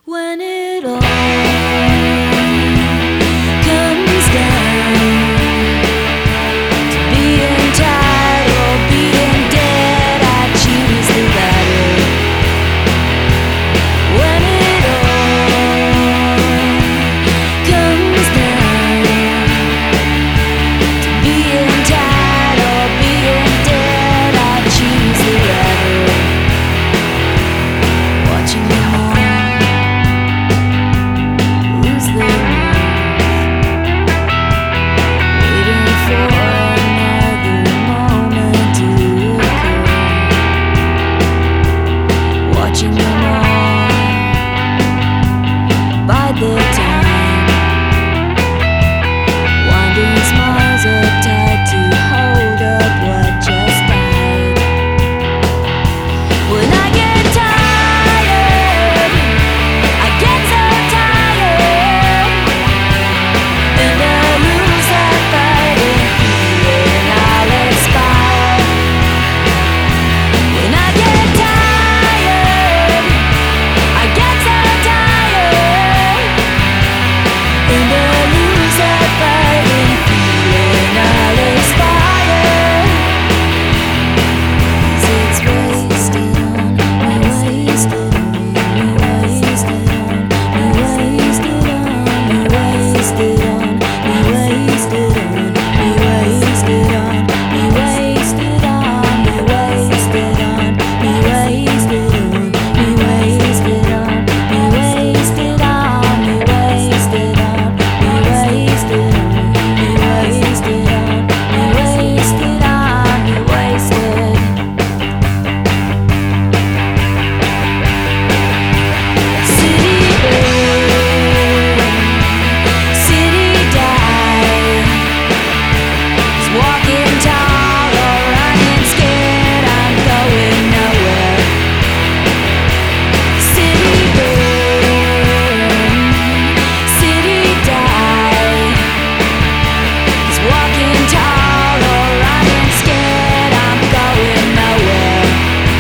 When it all comes down to being tired or being dead, I choose the latter. When it all comes down to being tired or being dead, I choose the latter. Watching them all lose their nerve, waiting for another moment to occur. Watching them all bide their time, winding smiles up tight to hold up what just died. When I get tired, I get so tired, and I lose that fighting feeling. I'll expire. When I get tired, I get so tired, and I lose that fighting feeling. I'll expire. 'Cause it's wasted on me, wasted on me, wasted on me, wasted on me, wasted on me, wasted on me, wasted on me, wasted on me, wasted on me, wasted on me, wasted on me, wasted on me, wasted on me, wasted on me, wasted on me, wasted on me, wasted. City burn, city die. Is walking tall or running scared, I'm going nowhere. City burn, city die. Is walking tall or running scared, I'm going nowhere.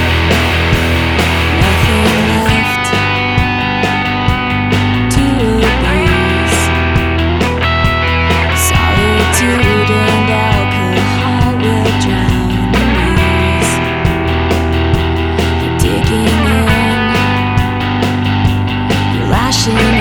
Nothing left to abuse. Solitude and alcohol will drown the muse. You're digging in, you're lashing